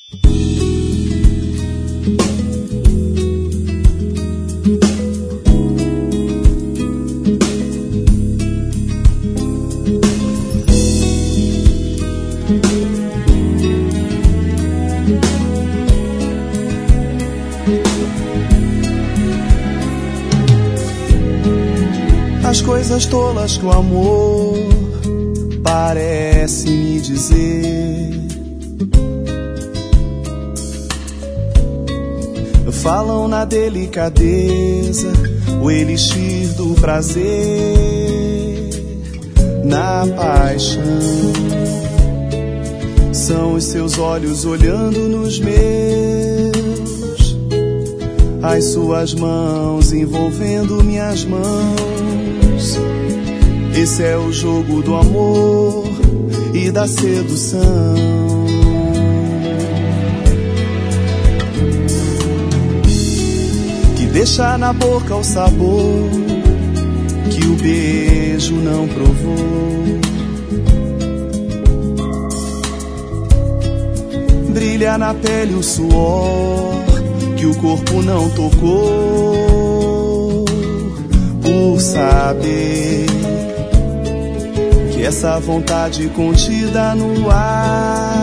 As coisas tolas que o amor parece me dizer falam na delicadeza, o elixir do prazer, na paixão. São os seus olhos olhando nos meus, as suas mãos envolvendo minhas mãos. Esse é o jogo do amor e da sedução. Que deixa na boca o sabor que o beijo não provou. Brilha na pele o suor que o corpo não tocou, por saber que essa vontade contida no ar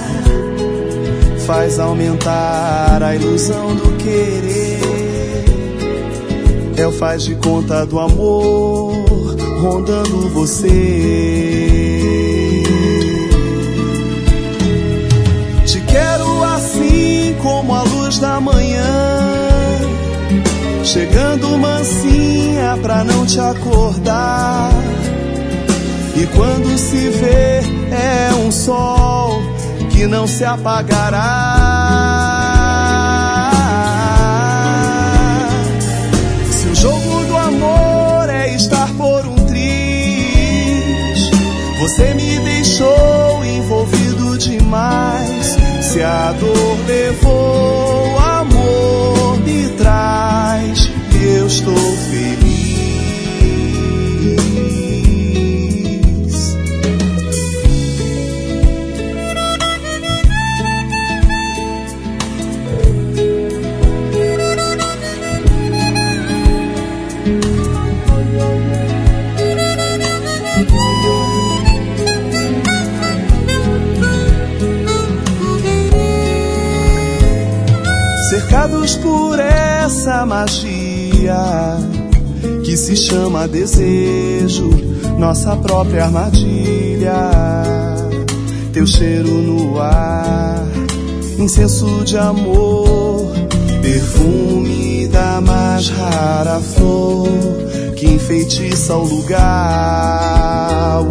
faz aumentar a ilusão do querer. É o faz de conta do amor rondando você. Te quero assim como a luz da manhã, chegando mansinha pra não te acordar. E quando se vê é um sol que não se apagará. Se o jogo do amor é estar por um triz, você me deixou envolvido demais. Se a dor levou, o amor me traz. Eu estou feliz. Cercados por essa magia que se chama desejo, nossa própria armadilha. Teu cheiro no ar, incenso de amor, perfume da mais rara flor que enfeitiça o lugar.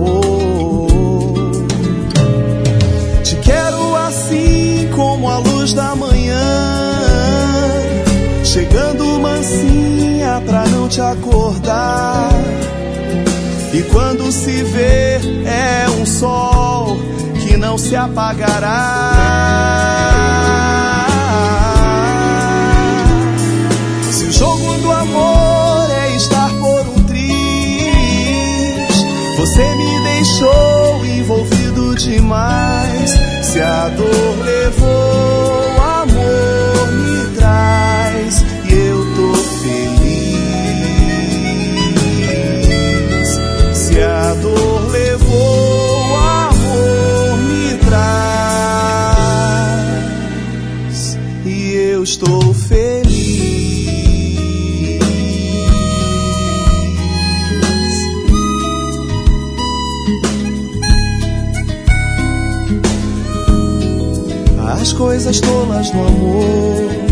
Te quero assim como a luz da manhã, chegando mansinha pra não te acordar. E quando se vê é um sol que não se apagará. Se o jogo do amor é estar por um triz, você me deixou envolvido demais. Se a dor levou, o amor me traz. E eu tô feliz. Se a dor levou, o amor me traz. E eu estou feliz. As coisas tolas do amor